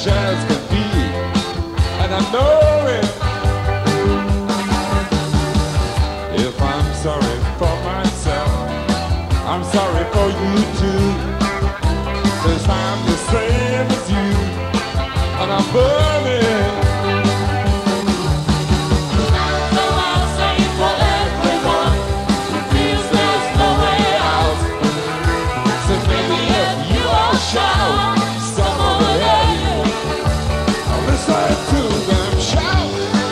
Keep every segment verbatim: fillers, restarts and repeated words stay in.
foolish as can be, and I know it. If I'm sorry for myself, I'm sorry for you too. 'Cause I'm the same as you, and I'm burning. So I'll say for everyone who feels there's no way out. So maybe if you all shout, someone will hear you. I'll listen to them shout.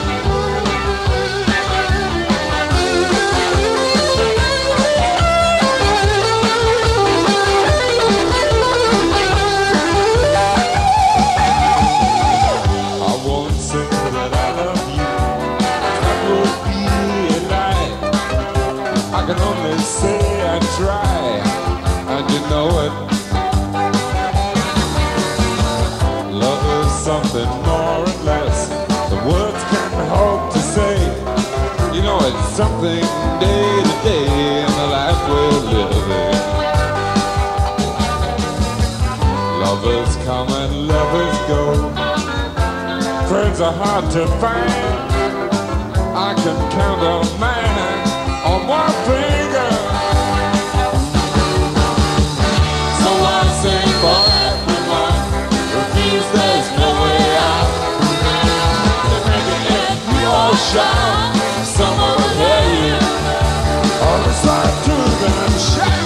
I won't say that I love you, that would be a lie. I can only say I try, and you know it. Love is something more and less the words can hope to say. You know it's something day to day in the life we're living. Lovers come and lovers go. Friends are hard to find. I can count a man on one finger. So I'll say for everyone who feels there's no way out. So maybe if you all shout, someone will hear you. All the side to them shout.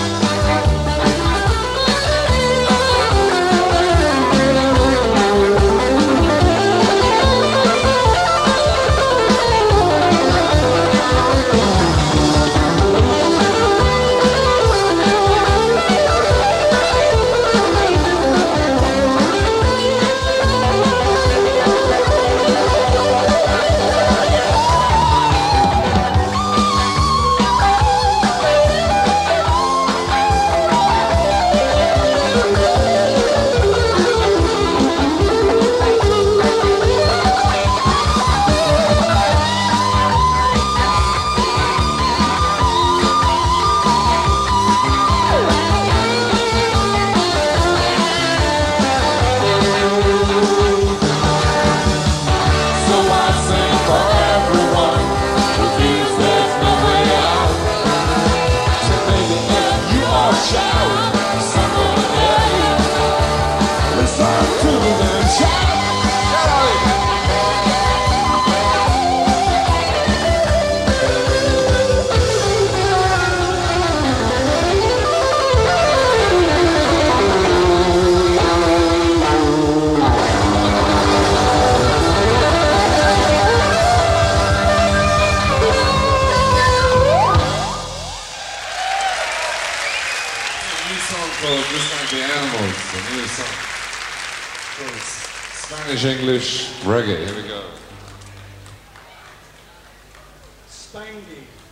Just Like the Animals, a new song. It's Spanish English reggae. Here we go. Spangy.